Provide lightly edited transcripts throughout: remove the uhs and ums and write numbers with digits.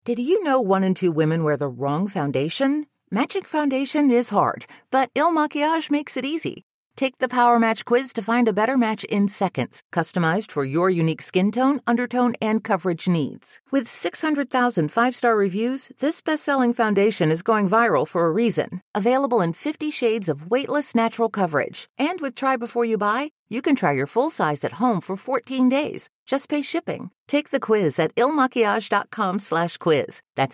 Did you know 1 in 2 women wear the wrong foundation? Matching foundation is hard, but Il Makiage makes it easy. Take the Power Match quiz to find a better match in seconds, customized for your unique skin tone, undertone, and coverage needs. With 600,000 5-star reviews, this best-selling foundation is going viral for a reason. Available in 50 shades of weightless natural coverage. And with Try Before You Buy, you can try your full size at home for 14 days. Just pay shipping. Take the quiz at ilmakiage.com/quiz. That's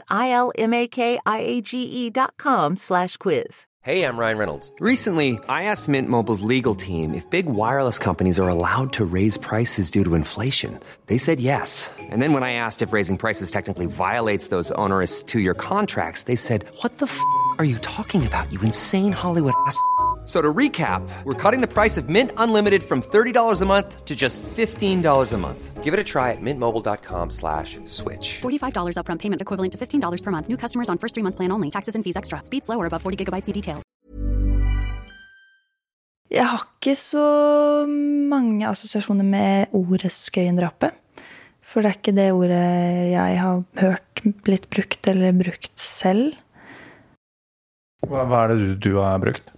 ILMAKIAGE.com/quiz. Hey, I'm Ryan Reynolds. Recently, I asked Mint Mobile's legal team if big wireless companies are allowed to raise prices due to inflation. They said yes. And then when I asked if raising prices technically violates those onerous 2-year contracts, they said, "What the f*** are you talking about, you insane Hollywood ass?" So to recap, we're cutting the price of Mint Unlimited from $30 a month to just $15 a month. Give it a try at mintmobile.com/switch. $45 upfront payment equivalent to $15 per month. New customers on first 3-month plan only. Taxes and fees extra. Speed slower above 40 gigabytes. See details. Jeg har ikke så mange assosiasjoner med ordet Skøyendrapet. For det ikke det ordet jeg har hørt blitt brukt eller brukt selv. Hva det du har brukt?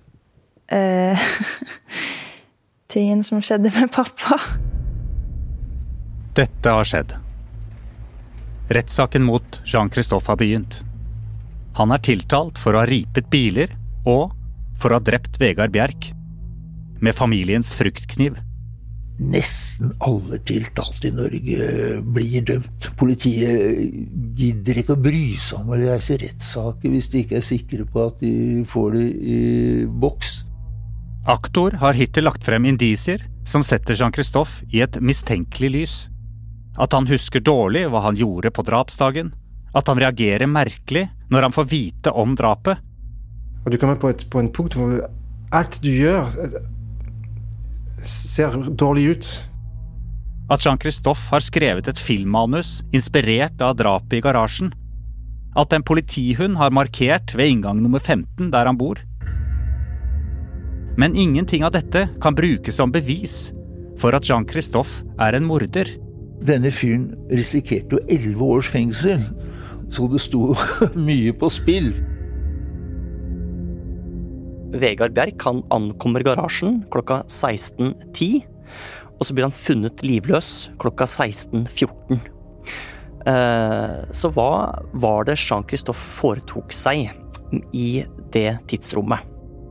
Tingen som skjedde med pappa. Dette har skjedd. Rettssaken mot Jean-Christophe har begynt. Han tiltalt for å ha ripet biler og for å ha drept Vegard Bjerk med familiens fruktkniv. Nesten alle tiltalte i Norge blir dømt. Politiet gidder ikke å bry seg om å reise rettssaker hvis de ikke sikre på at de får det i boks. Aktor har hittil lagt frem indisier som setter Jean-Christophe i et mistenkelig lys. At han husker dårlig hva han gjorde på drapsdagen. At han reagerer merkelig når han får vite om drapet. Og du kommer på en punkt hvor alt du gjør ser dårlig ut. At Jean-Christophe har skrevet et filmmanus inspirert av drapet i garasjen. At en politihund har markert ved inngang nummer 15 der han bor. Men ingenting av dette kan brukes som bevis for at Jean-Christophe en morder. Denne fyren risikerte jo 11 års fengsel, så det sto mye på spill. Vegard Bjerk, han ankommer garasjen klokka 16:10, og så blir han funnet livløs klokka 16:14. Så hva var det Jean-Christophe foretok seg i det tidsrommet?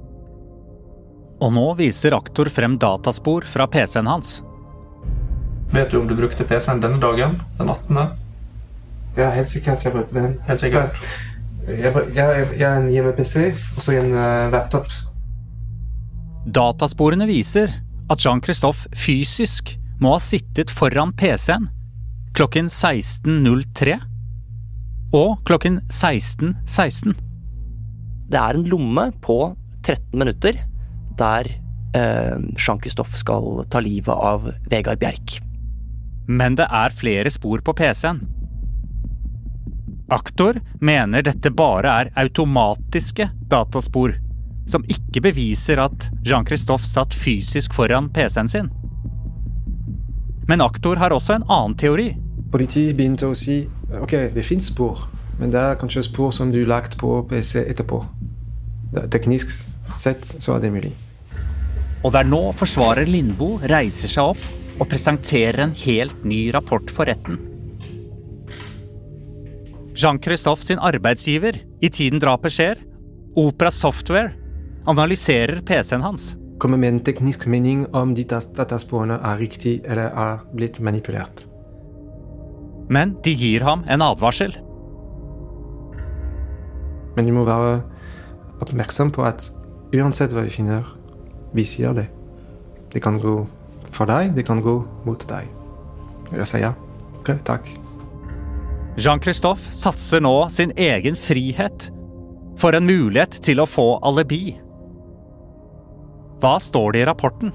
Og nå viser aktor frem dataspor fra PC-en hans. Vet du om du brukte PC-en denne dagen, den 18. Ja, helt sikkert jeg brukte den. Helt sikkert. Jeg en hjemme-PC, og så en laptop. Datasporene viser at Jean-Christophe fysisk må ha sittet foran PC-en klokken 16:03 og klokken 16:16. Det en lomme på 13 minutter der Jean-Christophe skal ta livet av Vegard Bjerk. Men det flere spor på PC-en. Aktor mener dette bare automatiske dataspor, som ikke beviser at Jean-Christophe satt fysisk foran PC-en sin. Men aktor har også en annen teori. Politiet begynte å si, ok, det finnes spor, men det kanskje spor som du lagt på PC etterpå. Teknisk sett så det mulig. Og det nå forsvarer Lindboe reiser seg opp og presenterer en helt ny rapport for retten. Jean-Christophe sin arbeidsgiver i tiden drapet skjer, Opera Software, analyserer PC-en hans. Kommer med en teknisk mening om de datasporene riktig eller blitt manipulert. Men de gir ham en advarsel. Men du må være oppmerksom på at uansett hva vi finner, vi sier det. Det kan gå for deg, det kan gå mot deg. Jeg sier ja. Ok, takk. Jean-Christophe satser nå sin egen frihet for en mulighet til å få alibi. Hva står det i rapporten?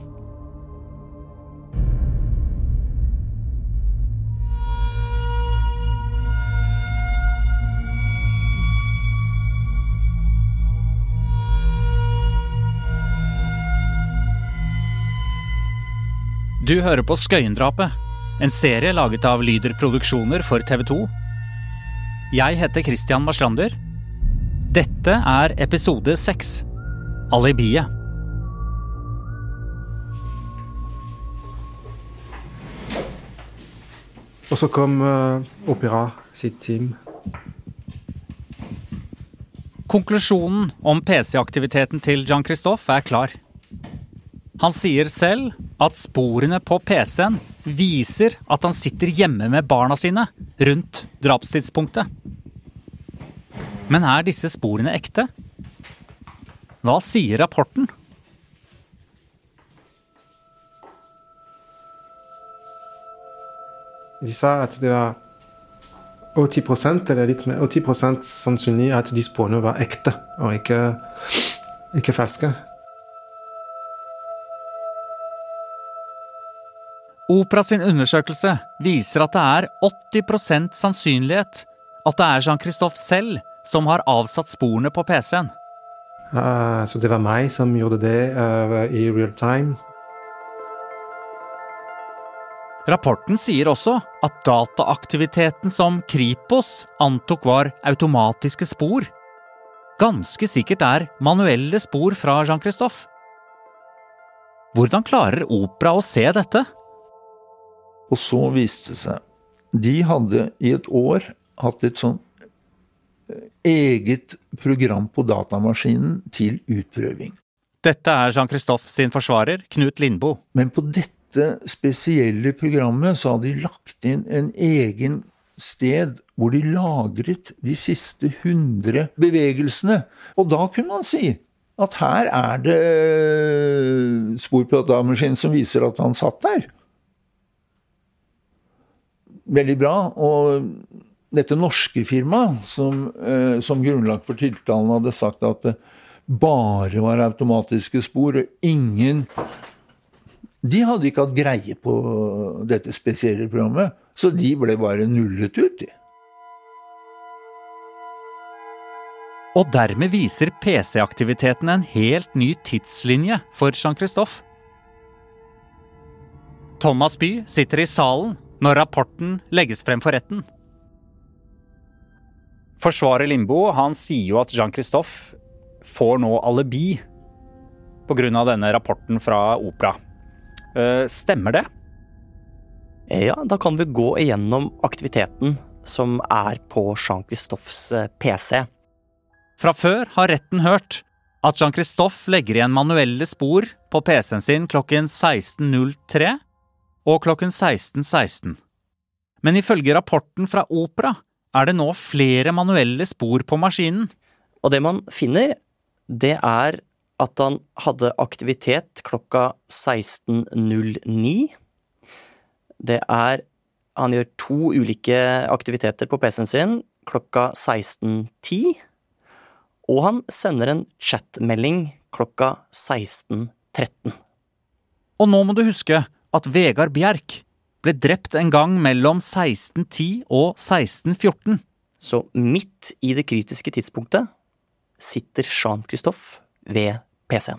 Du hører på Skøyendrapet, en serie laget av Lyder Produksjoner for TV 2. Jeg heter Christian Marstrander. Dette episode 6, Alibiet. Og så kom Opera sitt team. Konklusjonen om PC-aktiviteten til Jean-Christophe klar. Han sier selv at sporene på PC-en viser at han sitter hjemme med barna sine rundt drapstidspunktet. Men disse sporene ekte? Hva sier rapporten? De sa at det var 80% eller litt mer, 80% sannsynlig at de sporene var ekte, og ikke falske. Opera sin undersøkelse viser at det 80% sannsynlighet at det Jean-Christophe selv som har avsatt sporene på PC-en. Så det var meg som gjorde det i real time. Rapporten sier også at dataaktiviteten som Kripos antok var automatiske spor, ganske sikkert manuelle spor fra Jean-Christophe. Hvordan klarer Opera å se dette? Og så viste det seg, de hadde i et år hatt et sånn eget program på datamaskinen til utprøving. Dette Jean-Christophe sin forsvarer, Knut Lindbo. Men på dette spesielle programmet så hadde de lagt inn en egen sted hvor de lagret de siste 100 bevegelsene. Og da kunne man si at her det spor på datamaskinen som viser at han satt der. Veldig bra, og dette norske firmaet som grunnlag for tiltalen hadde sagt at det bare var automatiske spor og ingen... De hadde ikke hatt greie på dette spesielle programmet, så de ble bare nullet ut. Og dermed viser PC-aktiviteten en helt ny tidslinje for Jean-Christophe. Thomas By sitter i salen når rapporten legges frem for retten. Forsvarer Lindbo, han sier jo at Jean-Christophe får nå alibi på grunn av denne rapporten fra Opera. Stemmer det? Ja, da kan vi gå igjennom aktiviteten som på Jean-Christophes PC. Fra før har retten hørt at Jean-Christophe legger igjen manuelle spor på PC-en sin klokken 16.03 og klokken 16.16. Men ifølge rapporten fra Opera det nå flere manuelle spor på maskinen. Og det man finner, det at han hadde aktivitet klokka 16.09. Det han gjør 2 ulike aktiviteter på PC-en sin klokka 16.10, og han sender en chatmelding klokka 16.13. Og nå må du huske at Vegard Bjerk ble drept en gang mellom 16.10 og 16.14. Så midt i det kritiske tidspunktet sitter Jean-Christophe ved PC-en.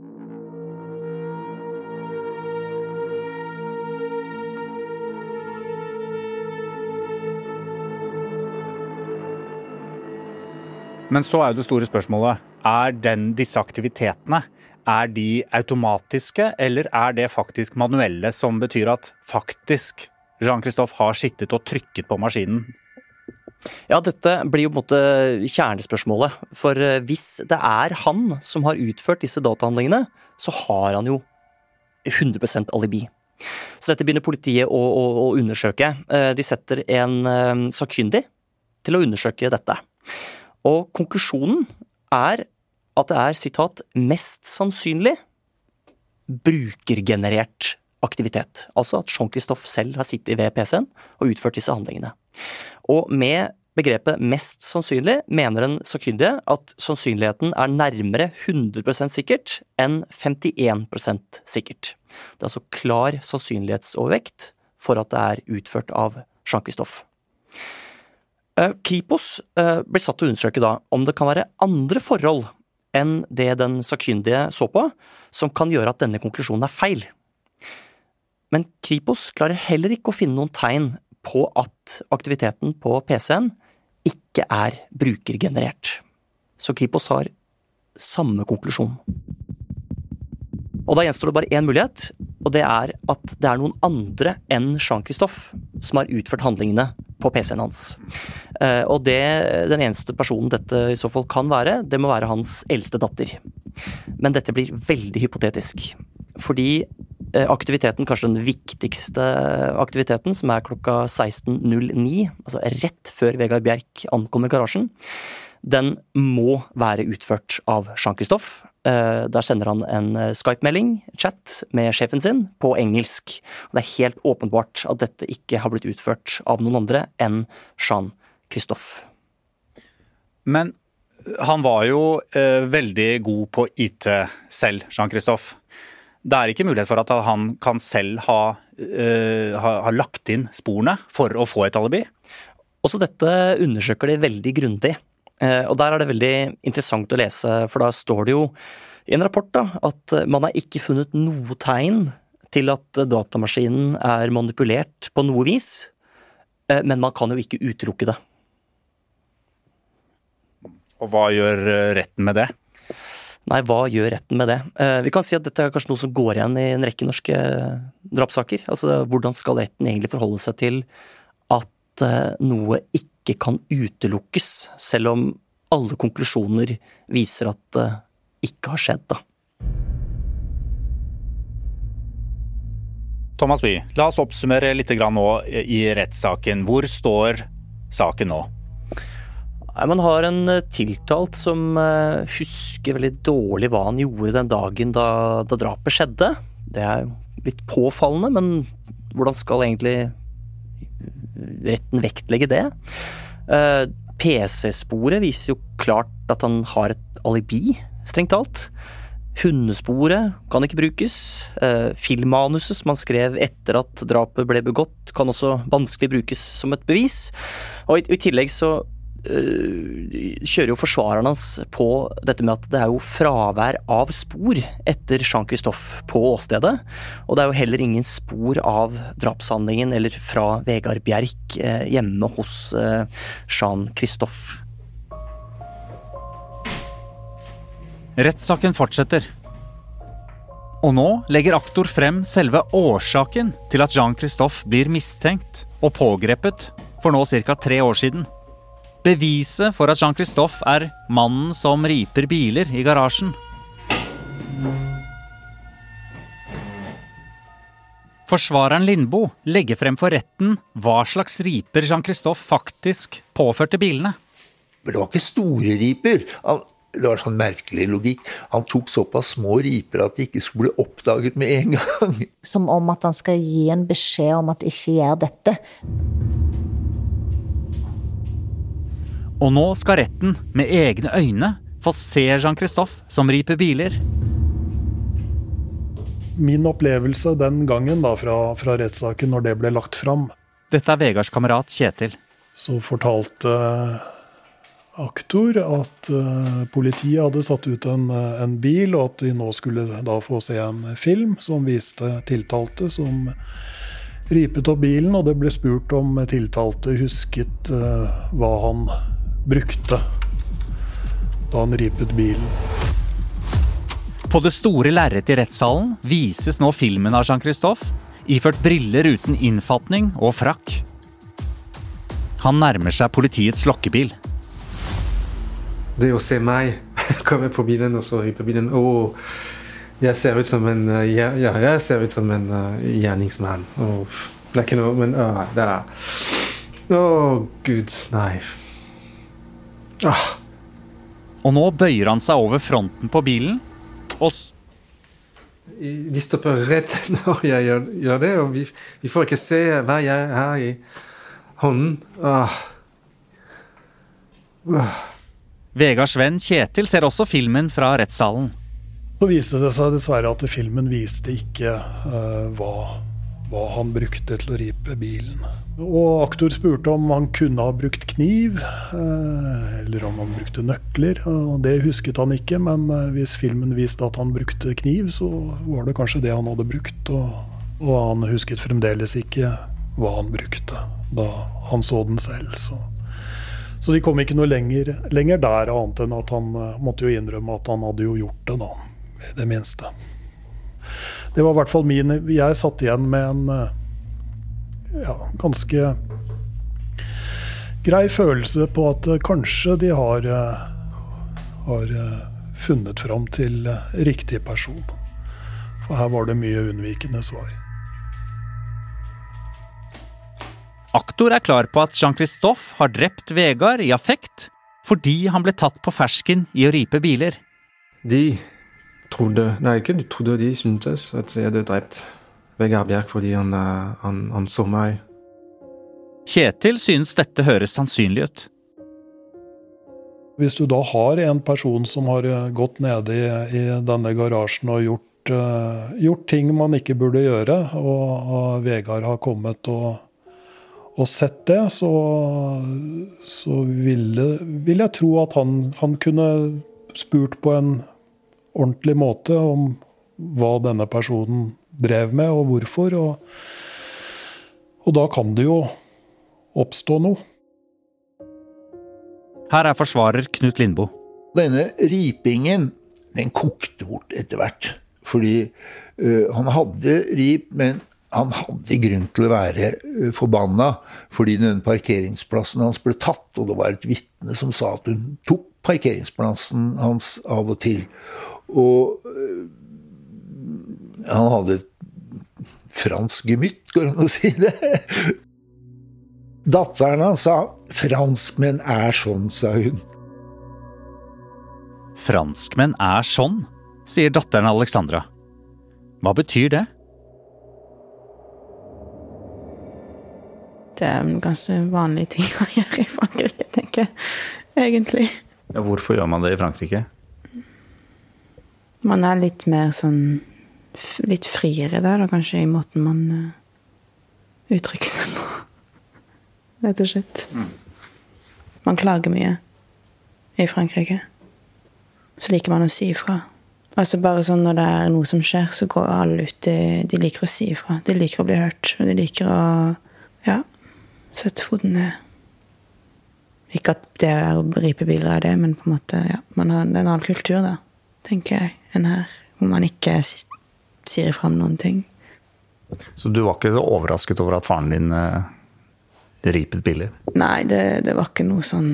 Men så jo det store spørsmålet, disse aktivitetene, de automatiske, eller det faktisk manuelle, som betyr at faktisk Jean-Christophe har sittet og trykket på maskinen? Ja, dette blir jo på en måte kjernespørsmålet, for hvis det han som har utført disse datahandlingene, så har han jo 100% alibi. Så dette begynner politiet å undersøke. De setter en sakkyndig til å undersøke dette. Og konklusjonen at det sitat, mest sannsynlig brukergenerert aktivitet. Altså at Jean-Christophe selv har sittet ved PC-en og utført disse handlingene. Og med begrepet mest sannsynlig mener den sakkyndige at sannsynligheten nærmere 100% sikkert enn 51% sikkert. Det altså klar sannsynlighetsovervekt for at det utført av Jean-Christophe. Kripos blir satt til å undersøke da om det kan være andre forhold enn det den sakkyndige så på, som kan gjøre at denne konklusjonen feil. Men Kripos klarer heller ikke å finne noen tegn på at aktiviteten på PC-en ikke brukergenerert. Så Kripos har samme konklusjon. Og da gjenstår det bare en mulighet, og det at det noen andre enn Jean-Christophe som har utført handlingene på PC-en hans. Og den eneste personen dette i så fall kan være, det må være hans eldste datter. Men dette blir veldig hypotetisk, fordi aktiviteten, kanskje den viktigste aktiviteten, som klokka 16:09, altså rett før Vegard Bjerk ankommer garasjen, den må være utført av Jean-Christophe. Der sender han en Skype-melding, chat, med sjefen sin på engelsk. Og det helt åpenbart at dette ikke har blitt utført av noen andre enn Jean-Christophe. Men han var jo veldig god på IT selv, Jean-Christophe. Det ikke mulighet for at han kan selv ha lagt inn sporene for å få et alibi? Også dette undersøker de veldig grundig. Og der det veldig interessant å lese, for da står det jo i en rapport at man ikke funnet noe tegn til at datamaskinen manipulert på noe vis, men man kan jo ikke utelukke det. Og hva gjør retten med det? Nei, hva gjør retten med det? Vi kan si at dette kanskje noe som går igjen i en rekke norske drapssaker. Altså, hvordan skal retten egentlig forholde seg til at noe ikke kan utelukkes, selv om alle konklusjoner viser at det ikke har skjedd, da. Thomas Bye, la oss oppsummere litt grann nå i rettssaken. Hvor står saken nå? Man har en tiltalt som husker veldig dårlig hva han gjorde den dagen da drapet skjedde. Det jo litt påfallende, men hvordan skal egentlig retten vektlegge det? PC-sporet viser jo klart at han har et alibi, strengt talt. Hundesporet kan ikke brukes. Filmmanuset som han skrev etter at drapet ble begått, kan også vanskelig brukes som et bevis. Og i tillegg så kjører jo forsvareren hans på dette med at det jo fravær av spor etter Jean-Christophe på åstedet, og det jo heller ingen spor av drapshandlingen eller fra Vegard Bjerk hjemme hos Jean-Christophe. Rettssaken fortsetter. Og nå legger aktor frem selve årsaken til at Jean-Christophe blir mistenkt og pågrepet for nå cirka 3 år siden. Beviset for at Jean-Christophe mannen som riper biler i garasjen. Forsvareren Lindbo legger frem for retten hva slags riper Jean-Christophe faktisk påførte bilene. Men det var ikke store riper. Det var sånn merkelig logikk. Han tok såpass små riper at de ikke skulle bli oppdaget med en gang. Som om at han skal gi en beskjed om at ikke gjør dette. Og nå skal retten med egne øyne få se Jean-Christophe som riper biler. Min opplevelse den gangen da fra rettssaken når det ble lagt fram. Dette Vegards kamerat Kjetil. Så fortalte aktor at politiet hadde satt ut en bil, og at de nå skulle da få se en film som viste tiltalte som ripet opp bilen, og det ble spurt om tiltalte husket hva han brukte da han ripet bilen. På det store lerret i rettssalen vises nå filmen av Jean-Christophe, iført briller uten innfatning og frakk. Han nærmer seg politiets lokkebil. Det å se meg komme på bilen og så ripe bilen, jeg ser ut som en gjerningsmann. Det ikke noe, men Gud, nei. Og nå bøyer han seg over fronten på bilen, og de stopper rett når jeg gjør det, og vi får ikke se hva jeg har i hånden. Vegards venn Kjetil ser også filmen fra rettssalen. Så viste det seg dessverre at filmen viste ikke hva han brukte til å ripe bilen. Og aktor spurte om han kunne ha brukt kniv, eller om han brukte nøkler, og det husket han ikke, men hvis filmen viste at han brukte kniv, så var det kanskje det han hadde brukt, og han husket fremdeles ikke hva han brukte da han så den selv. Så de kom ikke noe lenger der, annet enn at han måtte jo innrømme at han hadde jo gjort det da, i det minste. Det var i hvert fall jeg satt igjen med en ganske grei følelse på at kanskje de har funnet fram til riktig person. For her var det mye unnvikende svar. Aktor klar på at Jean-Christophe har drept Vegard i affekt fordi han ble tatt på fersken i å ripe biler. De syntes at jeg hadde drept Vegard Bjerk fordi han så meg. Kjetil synes dette høres sannsynlig ut. Hvis du da har en person som har gått ned i denne garasjen og gjort ting man ikke burde gjøre, og Vegard har kommet og sett det, så vil jeg tro at han kunne spurt på en ordentlig måte om hva denne personen drev med og hvorfor, og da kan det jo oppstå noe. Her forsvarer Knut Lindbo. Denne ripingen, den kokte bort etter hvert, fordi han hadde rip, men han hadde grunn til å være forbanna, fordi den parkeringsplassen hans ble tatt, og det var et vitne som sa at hun tok parkeringsplassen hans av og til. Og han hadde et fransk gemytt, går han å si det. Datteren hans sa, franskmenn sånn, sa hun. Franskmenn sånn, sier datteren Alexandra. Hva betyr det? Det en ganske vanlig ting å gjøre i Frankrike, tenker jeg, egentlig. Ja, hvorfor gjør man det i Frankrike? Man litt mer sånn, litt friere der, da, kanskje, i måten man uttrykker seg på. Rett og slett. Man klager mye i Frankrike. Så liker man å si ifra. Altså bare sånn når det noe som skjer, så går alle ut, de liker å si ifra. De liker å bli hørt, og de liker å, sette foten ned. Ikke at det å ripe biler det, men på en måte, man har en annen kultur da, tenker jeg, enn her, hvor man ikke sier frem noen ting. Så du var ikke så overrasket over at faren din ripet biler? Nei, det var ikke noe sånn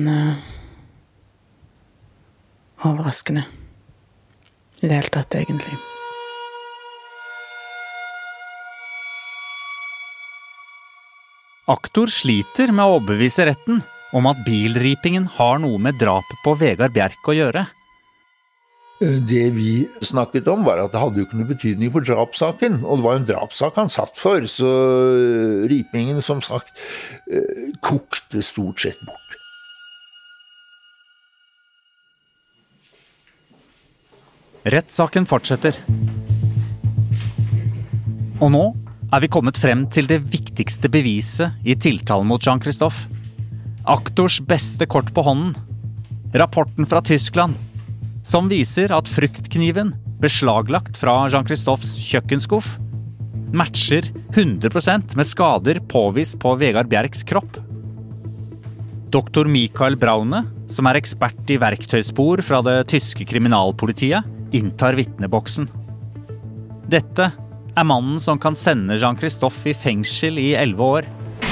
overraskende. I det hele tatt, egentlig. Aktor sliter med å overbevise retten om at bilripingen har noe med drapet på Vegard Bjerk å gjøre. Det vi snakket om var at det hadde jo ikke noe betydning for drapssaken, og det var jo en drapssak han satt for, så ripingen som sagt kokte stort sett bort. Rettssaken fortsetter. Og nå vi kommet frem til det viktigste beviset i tiltalen mot Jean-Christophe. Aktors beste kort på hånden. Rapporten fra Tyskland, som viser at fruktkniven beslaglagt fra Jean-Christophs kjøkkenskuff matcher 100% med skader påvist på Vegard Bjerks kropp. Doktor Michael Braune, som ekspert i verktøyspor fra det tyske kriminalpolitiet, inntar vitneboksen. Dette mannen som kan sende Jean-Christophe i fengsel i 11 år.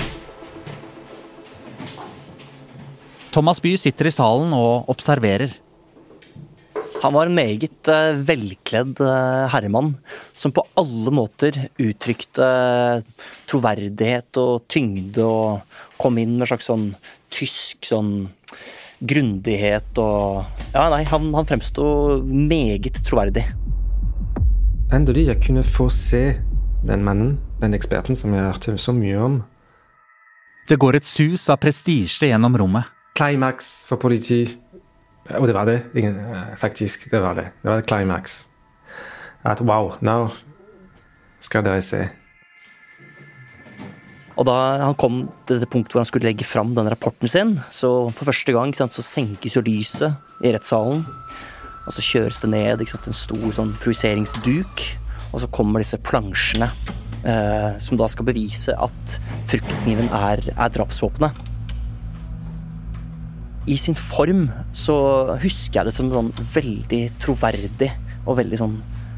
Thomas By sitter i salen og observerer. Han var en meget velkledd herremann, som på alle måter uttrykte troverdighet og tyngde, og kom inn med slags sånn tysk grundighet, og han fremstod meget troverdig. Endelig jeg kunne få se den mannen, den eksperten som jeg hørte så mye om. Det går et sus av prestige gjennom rommet. Climax for politi. Og det var det, faktisk, det var det. Det var et climax. At wow, nå skal dere se. Og da han kom til det punktet hvor han skulle legge fram den rapporten sin, så for første gang så senkes jo lyset i rettssalen. Og så kjøres det ned en stor projiseringsduk, og så kommer disse plansjene som da skal bevise at fruktkniven er drapsvåpenet. i sin form så husker jeg det som sånn veldig troverdig og veldig sånn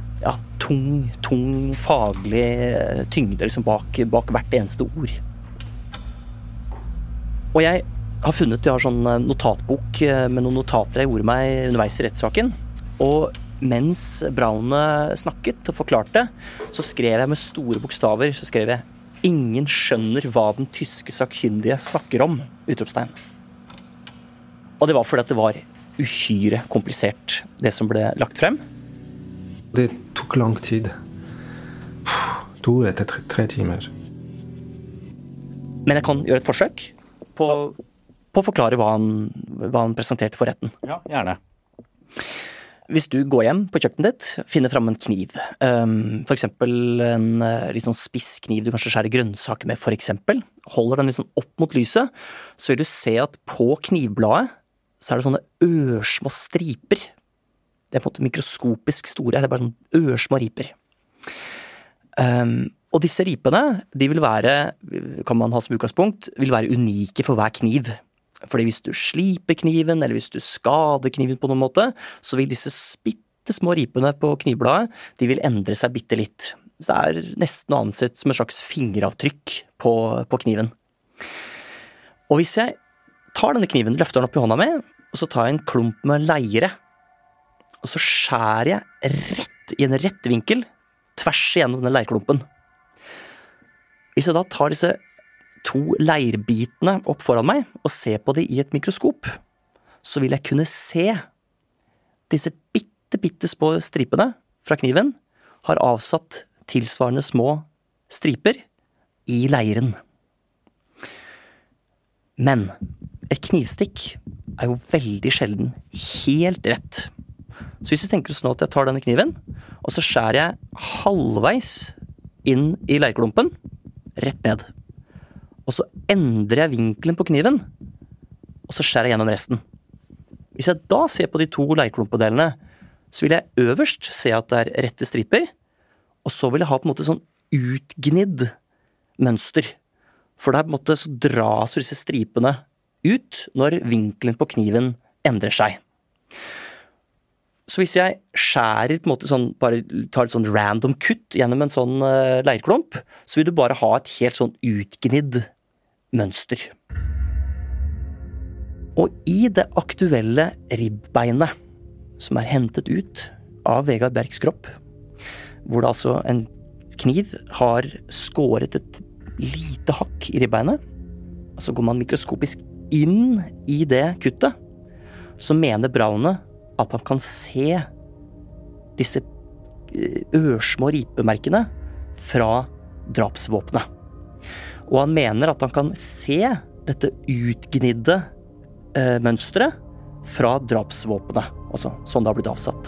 tung faglig tyngde liksom bak hvert eneste ord. Og jeg har sånn notatbok med noen notater jeg gjorde meg underveis i rettssaken, og mens Braune snakket og forklarte, så skrev jeg med store bokstaver, så skrev jeg «Ingen skjønner hva den tyske sakkyndige snakker om», utropstegn. Og det var fordi at det var uhyre komplisert, det som ble lagt frem. Det tok lang tid. 2 til 3 timer. Men jeg kan gjøre et forsøk på å forklare hva han presenterte for retten. Ja, gjerne. Hvis du går hjem på kjøkkenet ditt, finner frem en kniv, for eksempel en litt sånn spiss kniv du kanskje skjærer grønnsaker med, for eksempel, holder den litt sånn opp mot lyset, så vil du se at på knivbladet så er det sånne ørsmå striper. Det på en måte mikroskopisk store, det er bare sånne ørsmå riper. Og disse ripene, de vil være, kan man ha som utgangspunkt, vil være unike for hver kniv. Fordi hvis du sliper kniven, eller hvis du skader kniven på noen måte, så vil disse bittesmå ripene på knivbladet, de vil endre seg bitte litt. Så det er nesten ansett som et slags fingeravtrykk på kniven. Og hvis jeg tar denne kniven, løfter den opp i hånda mi, og så tar jeg en klump med leire, og så skjærer jeg i en rett vinkel, tvers igjennom denne leirklumpen. Hvis jeg da tar disse 2 leirbitene opp foran meg og ser på det i et mikroskop, så vil jeg kunne se disse bitte små stripene fra kniven har avsatt tilsvarende små striper i leiren. Men et knivstikk er jo veldig sjelden helt rett. Så hvis jeg tenker sånn at jeg tar denne kniven, og så skjærer jeg halvveis inn i leirklumpen, rett ned. Og så endrer jeg vinkelen på kniven, og så skjærer jeg gjennom resten. Hvis jeg da ser på de 2 leirklumpedelene, så vil jeg øverst se at det er rette striper, og så vil jeg ha på en måte sånn utgnidd mønster. For der på en måte så dras disse stripene ut når vinkelen på kniven endrer seg. Så hvis jeg skjærer på en måte sånn, bare tar et sånn random kutt gjennom en sånn leirklump, så vil du bare ha et helt sånn utgnidd mønster. Og i det aktuelle ribbeinet, som er hentet ut av Vegard Bjerks kropp, hvor det altså en kniv har skåret et lite hakk i ribbeinet, og så går man mikroskopisk inn i det kuttet, så mener Braune at han kan se disse ørsmå ripemerkene fra drapsvåpenet. Og han mener at han kan se dette utgnidde mønstret fra drapsvåpenet, altså sånn det har blitt avsatt.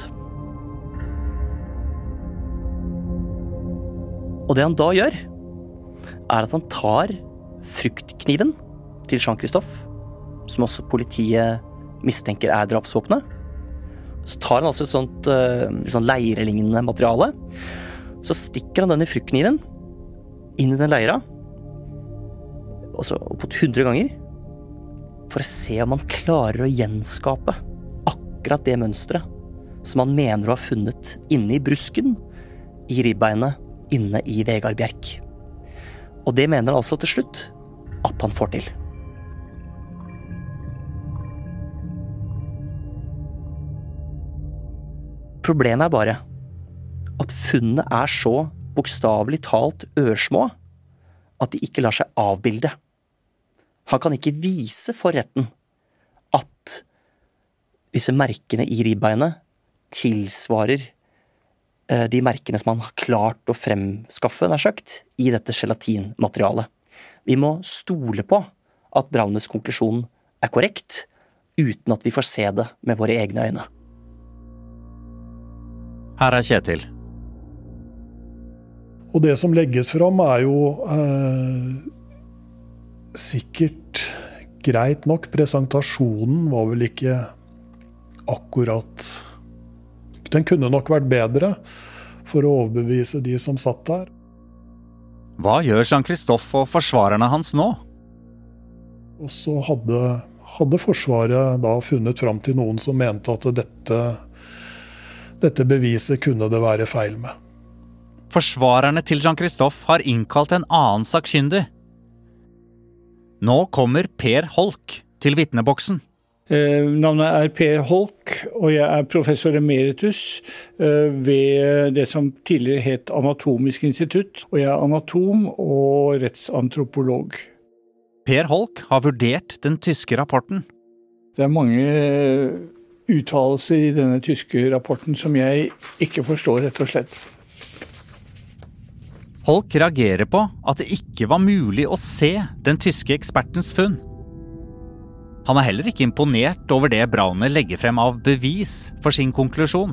Og det han da gjør, er at han tar fruktkniven til Jean-Christophe, som også politiet mistenker er drapsvåpenet. Så tar han altså et sånt sånn leirelignende materiale, så stikker han denne fruktkniven inn i den leira, også opp mot 100 ganger, for å se om han klarer å gjenskape akkurat det mønstret som han mener å ha funnet inne i brusken, i ribbeinet, inne i Vegard Bjerk. Og det mener han altså til slutt at han får til. Problemet er bare at funnene er så bokstavelig talt ørsmå at de ikke lar seg avbilde. Han kan ikke vise for retten at disse merkene i ribbeinet tilsvarer de merkene som han har klart å fremskaffe, nær sagt, i dette gelatinmaterialet. Vi må stole på at Braunes konklusjon er korrekt, uten at vi får se det med våre egne øyne. Her er Kjetil. Og det som legges fram er jo sikkert greit nok. Presentasjonen var vel ikke akkurat... Den kunne nok vært bedre for å overbevise de som satt der. Hva gjør Jean-Christophe og forsvarerne hans nå? Og så hadde hadde Forsvaret da funnet fram til noen som mente at dette beviset kunne det være feil med. Forsvarerne til Jean-Christophe har innkalt en annen sakkyndig. Nå kommer Per Holk til vitneboksen. Navnet Per Holk, og jeg professor emeritus ved det som tidligere het Anatomisk institutt, og jeg anatom og rettsantropolog. Per Holk har vurdert den tyske rapporten. Det mange uttalelser i denne tyske rapporten som jeg ikke forstår, rett og slett. Holk reagerer på at det ikke var mulig å se den tyske ekspertens funn. Han er heller ikke imponert over det Brauner legger frem av bevis for sin konklusjon.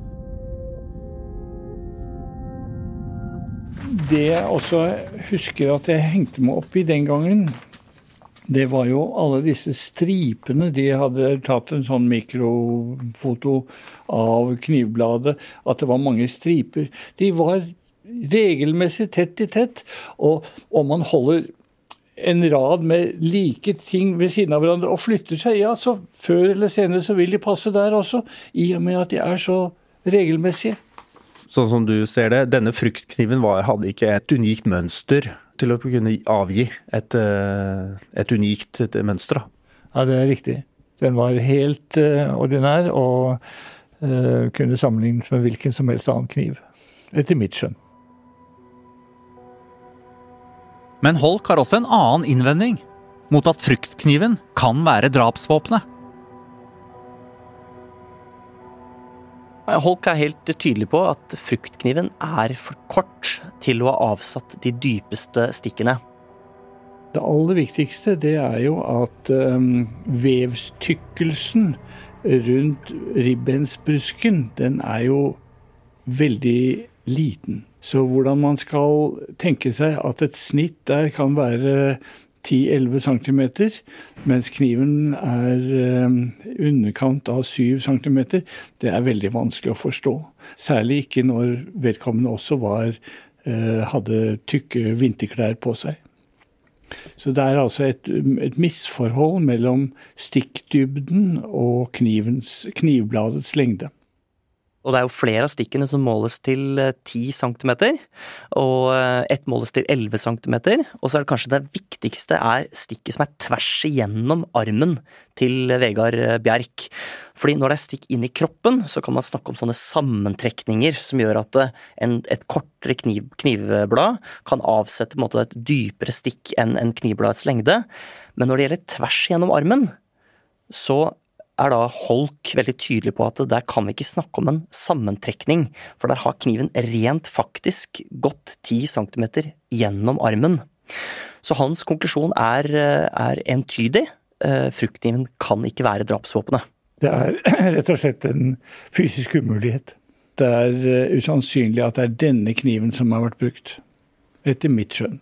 Det jeg også husker at jeg hengte meg opp i den gangen, det var jo alle disse stripene. De hadde tatt en sånn mikrofoto av knivbladet, at det var mange striper. De var regelmessig tett i tett, og om man holder en rad med like ting ved siden av hverandre og flytter seg, ja, så før eller senere så vil de passe der også, i og med at de er så regelmessige. Sånn som du ser det, denne fruktkniven hadde ikke et unikt mønster til å kunne avgi et unikt mønster. Ja, det er riktig. Den var helt ordinær og kunne sammenlignes med hvilken som helst annen kniv, etter mitt skjønn. Men Holk har også en annen innvending mot at fruktkniven kan være drapsvåpenet. Holk er helt tydelig på at fruktkniven er for kort til å ha avsatt de dypeste stikkene. Det aller viktigste det er jo at vevstykkelsen rundt ribbensbrusken, den er jo veldig liten. Så hvordan man skal tenke seg at et snitt der kan være 10-11 centimeter, mens kniven er underkant av 7 centimeter, det er veldig vanskelig å forstå. Særlig ikke når vedkommende også hadde tykke vinterklær på seg. Så det er altså et misforhold mellom stikkdybden og knivbladets lengde. Og det er jo flere av stikkene som måles til 10 cm, og ett måles til 11 cm, og så er det kanskje det viktigste stikket som tvers igjennom armen til Vegard Bjerk. Fordi når det er stikk inn i kroppen, så kan man snakke om sånne sammentrekninger som gjør at et kortere knivblad kan avsette på en måte et dypere stikk enn knivbladets lengde. Men når det gjelder tvers igjennom armen, så er da Holk veldig tydelig på at der kan vi ikke snakke om en sammentrekning, for der har kniven rent faktisk gått 10 cm gjennom armen. Så hans konklusjon er entydig. Fruktkniven kan ikke være drapsvåpenet. Det er rett og slett en fysisk umulighet. Det er usannsynlig at det er denne kniven som har vært brukt, etter mitt skjønn.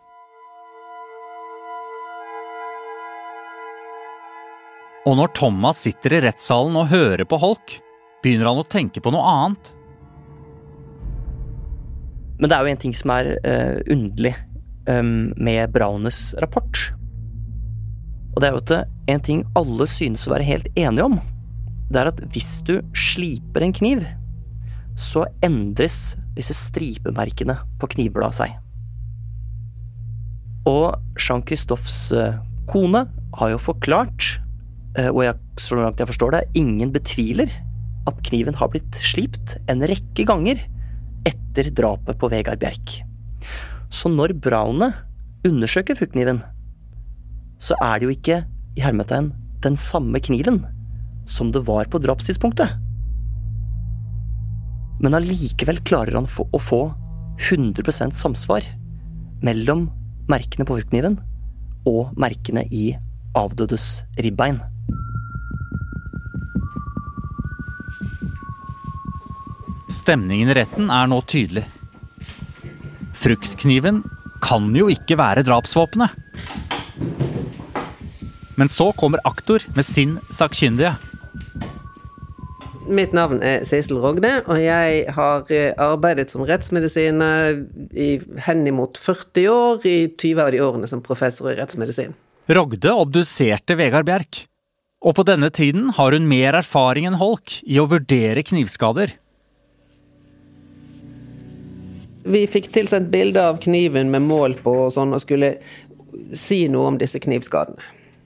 Og når Thomas sitter i rettssalen og hører på Holk, begynner han å tenke på noe annet. Men det er jo en ting som er underlig med Brauners rapport. Og det er jo at en ting alle synes å være helt enige om, det er at hvis du sliper en kniv, så endres disse stripemerkene på knivbladet seg. Og Jean-Christophs kone har jo forklart, og så langt jeg forstår det, ingen betviler at kniven har blitt slipt en rekke ganger etter drapet på Vegard Bjerk. Så når Brauner undersøker fruktkniven, så er det jo ikke i hermetegn den samme kniven som det var på drapstidspunktet. Men allikevel klarer han å få 100% samsvar mellom merkene på fruktkniven og merkene i avdødes ribbein. Stemningen i retten er nå tydelig. Fruktkniven kan jo ikke være drapsvåpenet. Men så kommer aktor med sin sakkyndige. Mitt navn er Sissel Rogne, og jeg har arbeidet som rettsmedisiner i henimot 40 år, i 20 av de årene som professor i rettsmedisin. Rogde obduserte Vegard Bjerk, og på denne tiden har hun mer erfaring enn Holk i å vurdere knivskader. Vi fikk tilsendt bilder av kniven med mål på og sånn, og skulle si noe om disse knivskadene.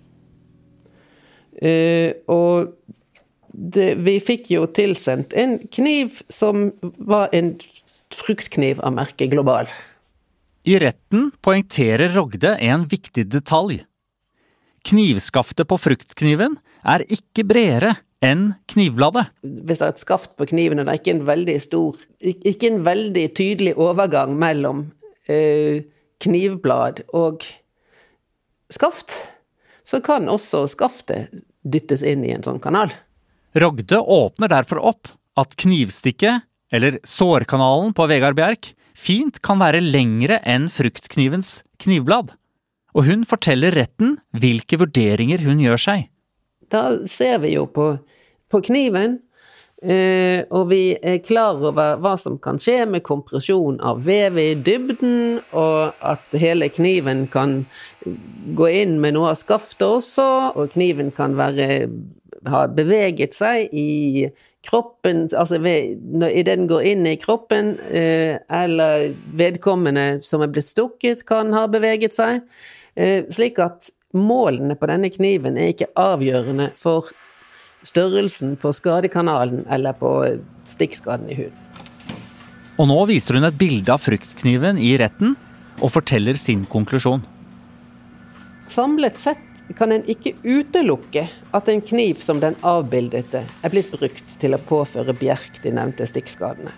Vi fikk jo tilsendt en kniv som var en fruktkniv av merket Global. I retten poengterer Rogde en viktig detalj. Knivskaftet på fruktkniven er ikke bredere enn knivbladet. Hvis det er et skaft på kniven, og det er ikke en veldig tydelig overgang mellom knivblad og skaft, så kan også skaftet dyttes inn i en sånn kanal. Rogde åpner derfor opp at knivstikket, eller sårkanalen på Vegard Bjerk, fint kan være lengre enn fruktknivens knivblad. Og hun forteller retten hvilke vurderinger hun gjør seg. Da ser vi jo på kniven, og vi er klar over hva som kan skje med kompresjon av vev i dybden, og at hele kniven kan gå inn med noe av skaftet også, og kniven kan ha beveget seg i kroppen, altså i den går inn i kroppen, eller vedkommende som er blitt stukket kan ha beveget seg, slik at målene på denne kniven er ikke avgjørende for størrelsen på skadekanalen eller på stikkskaden i huden. Og nå viser hun et bilde av fruktkniven i retten og forteller sin konklusjon. Samlet sett kan en ikke utelukke at en kniv som den avbildete er blitt brukt til å påføre Bjerk de nevnte stikkskadene.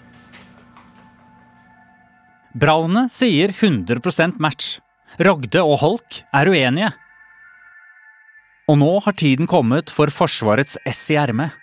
Braune sier 100% match. Rogde og Holk er uenige. Og nå har tiden kommet for Forsvarets ess i ermet.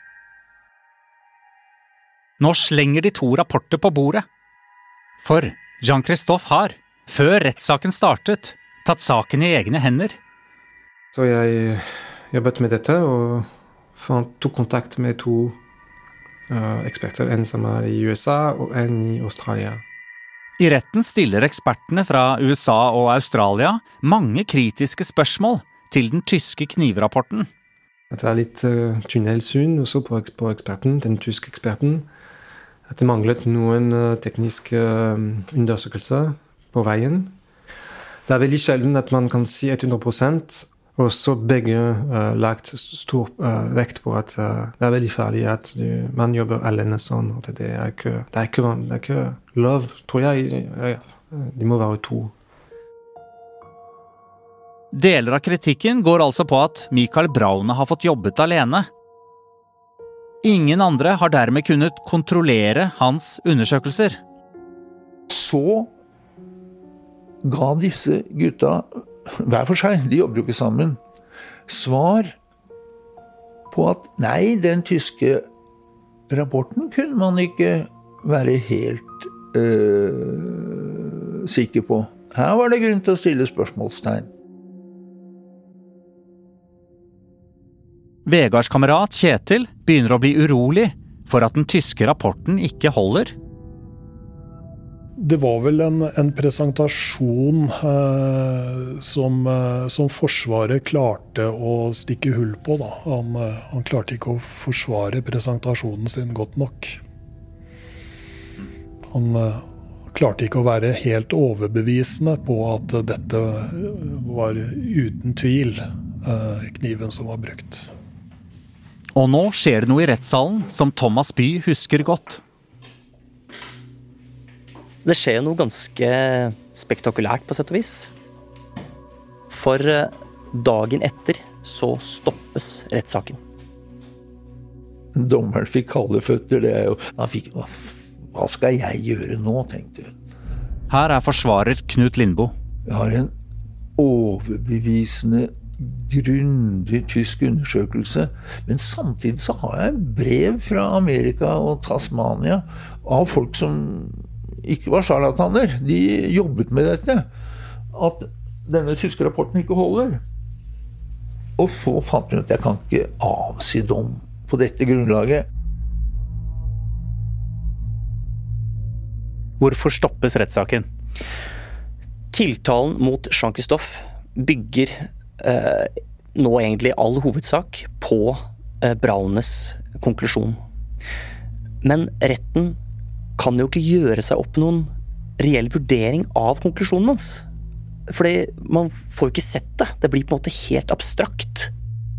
Nå slenger de 2 rapporter på bordet. For Jean-Christophe har, før rettssaken startet, tatt saken i egne hender. Så jeg jobbet med dette og tok kontakt med 2 eksperter, en som er i USA og en i Australia. I retten stiller ekspertene fra USA og Australia mange kritiske spørsmål til den tyske knivrapporten. Det var litt tunnelsyn også på eksperten, den tyske eksperten. At det manglet noen tekniske undersøkelser på veien. Det er veldig sjelden at man kan si 100%, og så begge lagt stor vekt på at det er veldig farlig at man jobber alene sånn. Det er ikke lov, tror jeg. Det må være 2. Deler av kritikken går altså på at Mikael Braune har fått jobbet alene. Ingen andre har dermed kunnet kontrollere hans undersøkelser. Så ga disse gutta, hver for seg, de jobber jo ikke sammen, svar på at nei, den tyske rapporten kunne man ikke være helt sikker på. Her var det grunn til å stille spørsmålstegn. Vegards kamerat Kjetil begynner å bli urolig for at den tyske rapporten ikke holder. Det var vel en presentasjon som Forsvaret klarte å stikke hull på. Da. Han klarte ikke å forsvare presentasjonen sin godt nok. Han klarte ikke å være helt overbevisende på at dette var uten tvil kniven som var brukt. Og nå skjer det noe i rettssalen som Thomas By husker godt. Det skjer noe ganske spektakulært på sett og vis. For dagen etter så stoppes rettssaken. Dommeren fikk kalde føtter, det er jo... Hva skal jeg gjøre nå, tenkte hun. Her er forsvarer Knut Lindbo. Jeg har en overbevisende, grundig tysk undersøkelse, men samtidig så har jeg brev fra Amerika og Tasmania av folk som ikke var charlataner. De jobbet med dette. At denne tyske rapporten ikke holder. Og så fant hun at jeg kan ikke avsi dom på dette grunnlaget. Hvorfor stoppes rettssaken? Tiltalen mot Jean-Christophe bygger nå egentlig all hovedsak på Braunes konklusjon. Men retten kan jo ikke gjøre seg opp noen reell vurdering av konklusjonen hans. Fordi man får jo ikke sett det. Det blir på en måte helt abstrakt.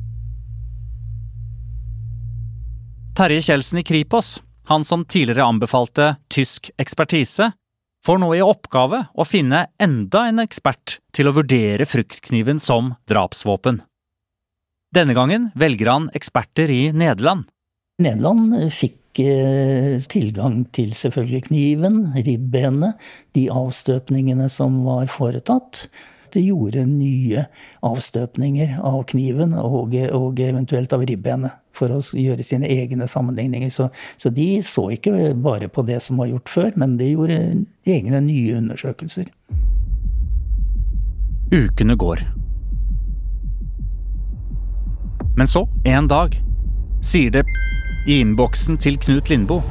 Terje Kjeldsen i Kripos, han som tidligere anbefalte tysk ekspertise, får nå i oppgave å finne enda en ekspert til å vurdere fruktkniven som drapsvåpen. Denne gangen velger han eksperter i Nederland. Nederland fikk tilgang til selvfølgelig kniven, ribbenet, de avstøpningene som var foretatt. De gjorde nye avstøpninger av kniven og eventuelt av ribbenet for å gjøre sine egne sammenligninger. Så de så ikke bare på det som var gjort før, men de gjorde egne nye undersøkelser. Ukene går. Men så, en dag, sier det i innboksen til Knut Lindbo.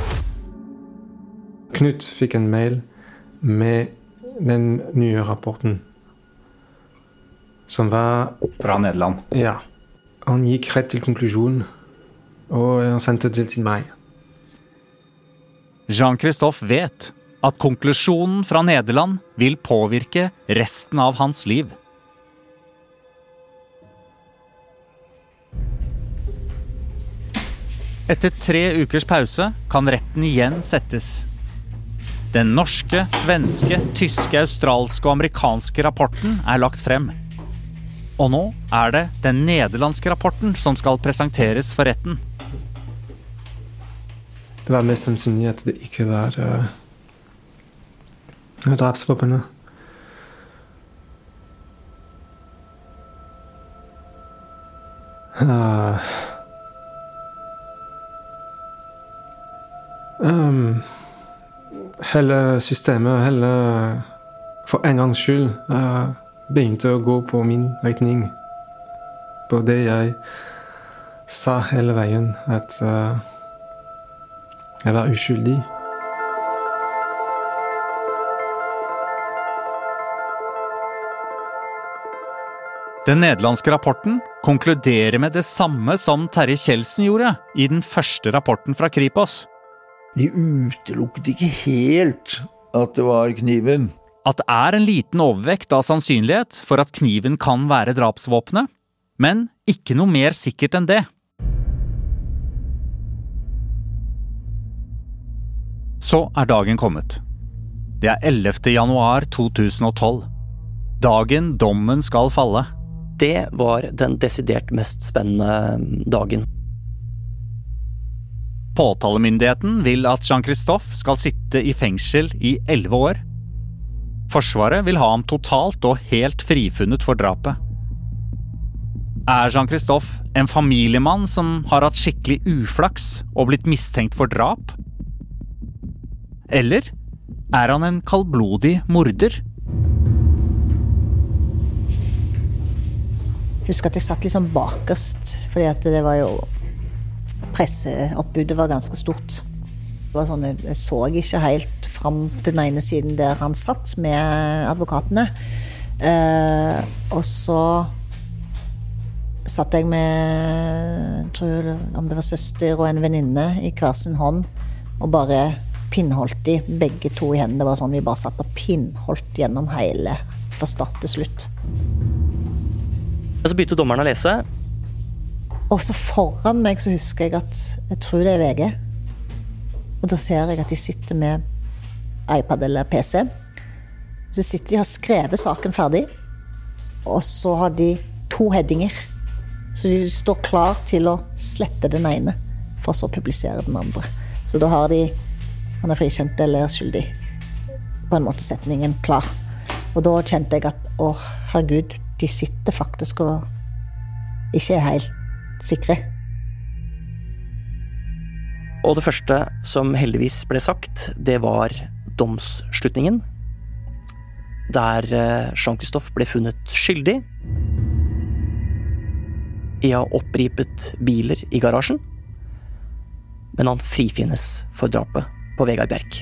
Knut fikk en mail med den nye rapporten. Som var... Fra Nederland. Ja. Han gikk rett til konklusjonen, og han sendte det til meg. Jean-Christophe vet at konklusjonen fra Nederland vil påvirke resten av hans liv. Etter 3 ukers pause kan retten igjen settes. Den norske, svenske, tyske, australske og amerikanske rapporten er lagt frem. Og nå er det den nederlandske rapporten som skal presenteres for retten. Det var mest sannsynlig at det ikke var drapsvåpenet. Hele systemet, for en gangs skyld, begynte å gå på min retning. På det jeg sa hele veien, at jeg var uskyldig. Den nederlandske rapporten konkluderer med det samme som Terje Kjeldsen gjorde i den første rapporten fra Kripos. De utelukket ikke helt at det var kniven. At det er en liten overvekt av sannsynlighet for at kniven kan være drapsvåpenet, men ikke noe mer sikkert enn det. Så er dagen kommet. Det er 11. januar 2012. Dagen dommen skal falle. Det var den desidert mest spennende dagen. Påtalemyndigheten vil at Jean-Christophe skal sitte i fengsel i 11 år. Forsvaret vil ha ham totalt og helt frifunnet for drapet. Er Jean-Christophe en familiemann som har hatt skikkelig uflaks og blitt mistenkt for drap? Eller er han en kaldblodig morder? Husk at jeg satt liksom bakerst, fordi at det var jo presseoppbudet var ganske stort. Det var sånn, jeg så ikke helt frem til den ene siden der han satt med advokatene. Og så satt jeg med, tror om det var søster og en venninne i hver sin hånd, og bare pinnholdt de begge to i hendene. Det var sånn vi bare satt og pinnholdt gjennom hele, fra start til slutt. Og så begynte dommeren å lese. Og så foran meg så husker jeg at jeg tror det er VG. Og da ser jeg at de sitter med iPad eller PC. Så sitter de og har skrevet saken ferdig. Og så har de 2 headinger. Så de står klar til å slette den ene, for så å publisere den andre. Så da har de, han er frikjent eller skyldig, på en måte setningen klar. Og da kjente jeg at, herregud, de sitter faktisk og ikke er helt sikre. Og det første som heldigvis ble sagt, det var domsslutningen, der Jean-Christophe ble funnet skyldig i å ha oppripet biler i garasjen, men han frifinnes for drapet på Vegard Bjerk.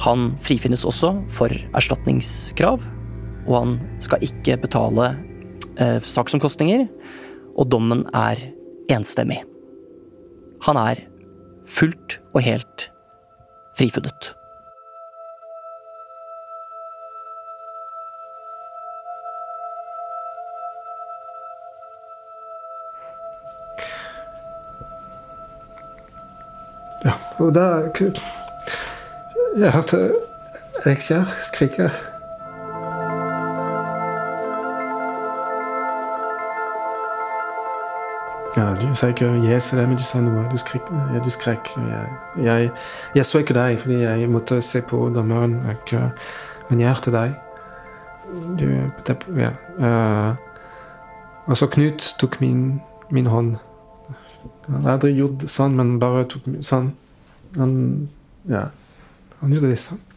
Han frifinnes også for erstatningskrav, og han skal ikke betale saksomkostninger, og dommen enstemmig. Han fullt og helt frifunnet. Ja, og da jeg hørte Alexia skrike. Ja, du sa ikke yes eller, men du sa noe. Du skrek. Jeg så ikke deg, fordi jeg måtte se på dommeren, men jeg hørte deg. Ja. Og så Knut tok min hånd. Han har aldri gjort sånn, men bare tok sånn. Han gjorde det sånn.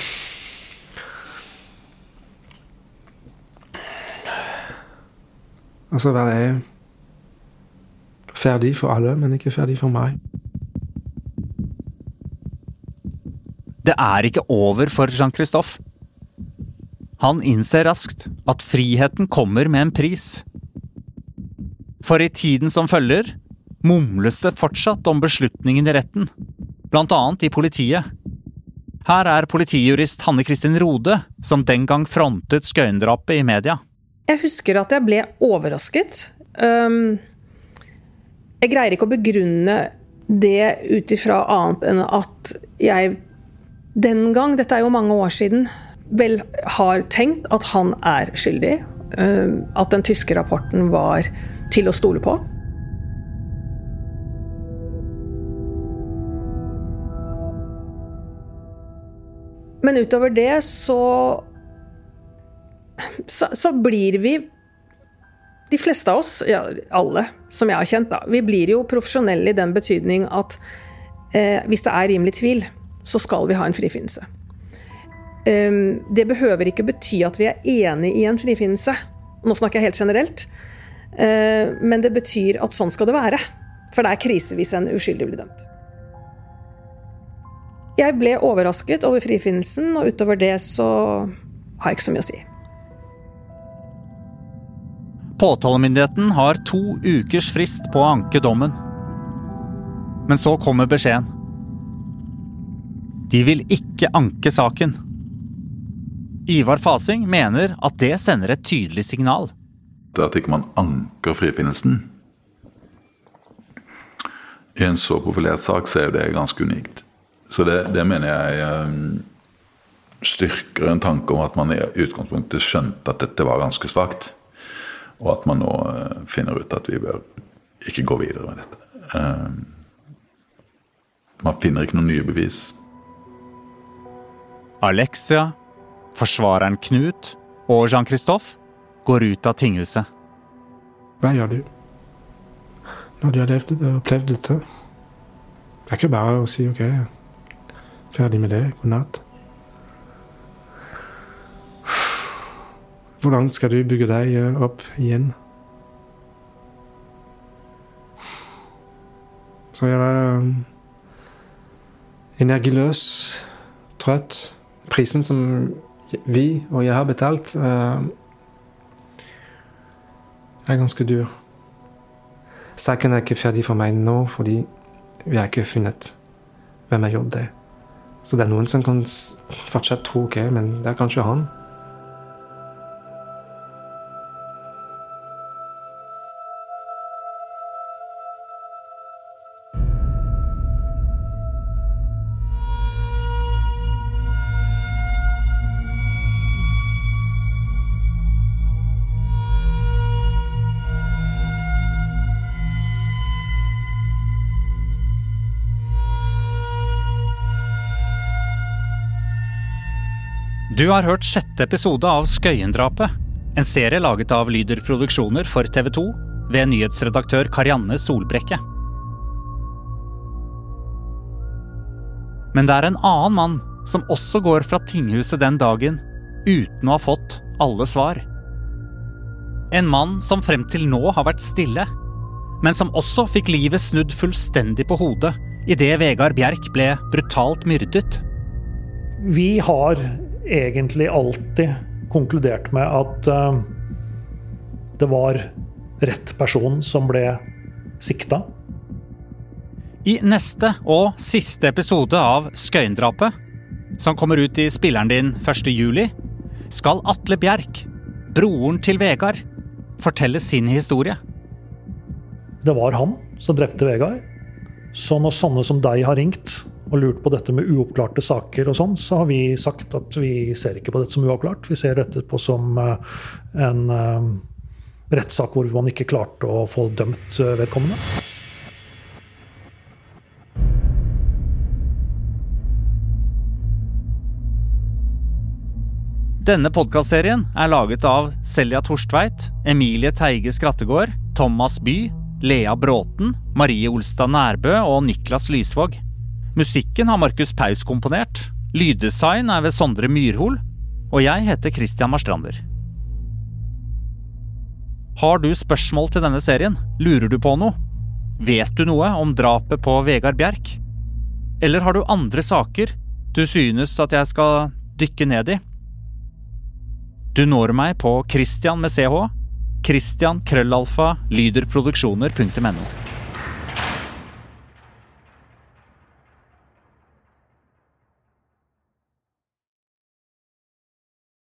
Og så var det ferdig for alle, men ikke ferdig for meg. Det ikke over for Jean-Christophe. Han innser raskt at friheten kommer med en pris. For i tiden som følger, mumles det fortsatt om beslutningen i retten, blant annet i politiet. Her politijurist Hanne Kristin Rode, som den gang frontet Skøyendrapet i media. Jeg husker at jeg ble overrasket. Jeg greier ikke å begrunne det utifra annet enn at jeg den gang, dette jo mange år siden, vel har tenkt at han skyldig, at den tyske rapporten var til å stole på. Men utover det så blir vi, de fleste av oss, ja, alle som jeg har kjent da, vi blir jo profesjonelle i den betydning at hvis det rimelig tvil, så skal vi ha en frifinnelse. Det behøver ikke bety at vi enige i en frifinnelse. Nå snakker jeg helt generelt. Men det betyr at sånn skal det være. For det krise hvis en uskyldig blir dømt. Jeg ble overrasket over frifinnelsen, og utover det så har jeg ikke så mye å si. Påtalemyndigheten har 2 ukers frist på å anke dommen. Men så kommer beskjeden. De vil ikke anke saken. Ivar Fasing mener at det sender et tydelig signal. At ikke man anker frifinnelsen i en så profilert sak, så jo det ganske unikt. Så det mener jeg styrker en tanke om at man i utgangspunktet skjønte at dette var ganske svakt, og at man nå finner ut at vi bør ikke gå videre med dette. Man finner ikke noen nye bevis. Alexia, forsvareren Knut og Jean-Christophe går ut av tinghuset. Hva gjør du? Når du har opplevd dette? Det ikke bare å si ok, ferdig med det, god natt. Hvordan skal du bygge deg opp igjen? Så jeg var energiløs, trøtt. Prisen som vi og jeg har betalt ganske dyr. Saken ikke ferdig for meg nå, fordi vi har ikke funnet hvem har gjort det. Så det noen som kan fortsatt tro, ok, men det kanskje han. Du har hørt 6. episode av Skøyendrapet, en serie laget av Lyder Produksjoner for TV 2 ved nyhetsredaktør Karianne Solbrekke. Men det en annen mann som også går fra tinghuset den dagen uten å ha fått alle svar. En mann som frem til nå har vært stille, men som også fikk livet snudd fullstendig på hodet i det Vegard Bjerk ble brutalt myrdet. Vi har egentlig alltid konkludert med at det var rett person som ble sikta. I neste og siste episode av Skøyendrapet, som kommer ut i spilleren din 1. juli, skal Atle Bjerk, broren til Vegard, fortelle sin historie. Det var han som drepte Vegard. Så når sånne som deg har ringt og lurt på dette med uoppklarte saker og sånn, så har vi sagt at vi ser ikke på dette som uoppklart. Vi ser dette på som en rettssak hvor man ikke klarte å få dømt vedkommende. Denne podcastserien laget av Selja Torstveit, Emilie Teige Skrattegård, Thomas By, Lea Bråten, Marie Olstad Nærbø og Niklas Lysvåg. Musikken har Markus Paus komponert, lyddesign ved Sondre Myrhol, og jeg heter Christian Marstrander. Har du spørsmål til denne serien? Lurer du på noe? Vet du noe om drapet på Vegard Bjerk? Eller har du andre saker du synes at jeg skal dykke ned i? Du når meg på Christian med CH, Christian _lyderproduksjoner.no.